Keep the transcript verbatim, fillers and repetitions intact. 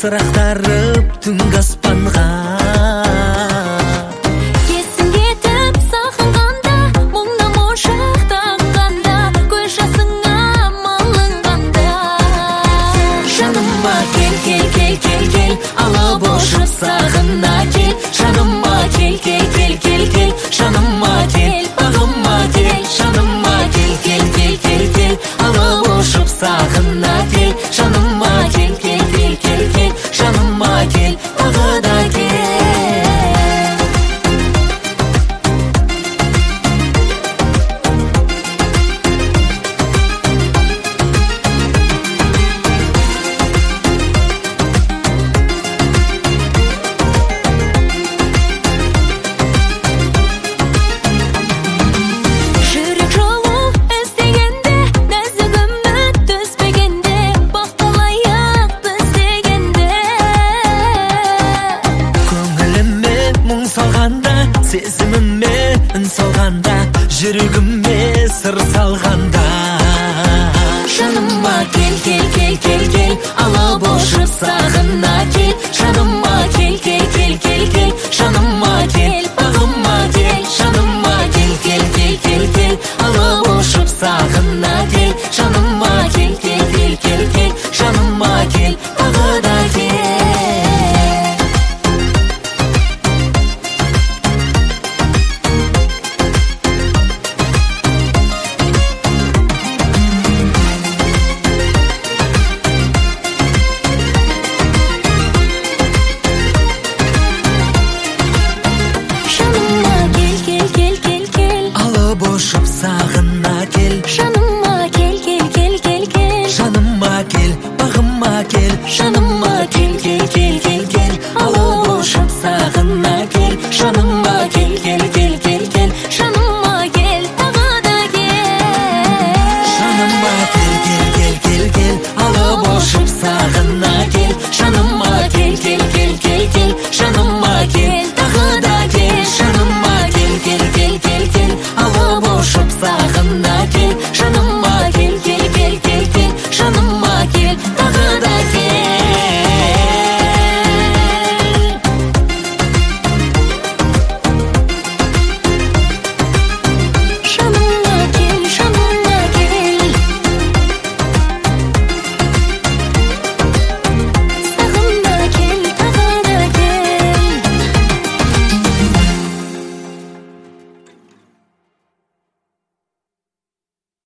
Сырақтарып түнгі аспанға. Есің кетіп сағынғанда, мұңда моншақтағанда, көз жасыңа малынғанда. Жаныма кел, кел, кел, кел, кел, алып ұшып сағына кел. Жаныма кел, кел, кел, кел, кел, жаныма кел, бағыма кел. Жаныма кел, кел, кел, кел, кел, алып ұшып сағына кел. Жаныма кел, кел, кел, кел, кел, жаныма кел, бағыда кел. Жүрек жолу іздегенде, нәзік үміт түспегенде, бақталайық біз дегенде. Көңіліме мұң салғанда, сезіміме үн салғанда, жүрегім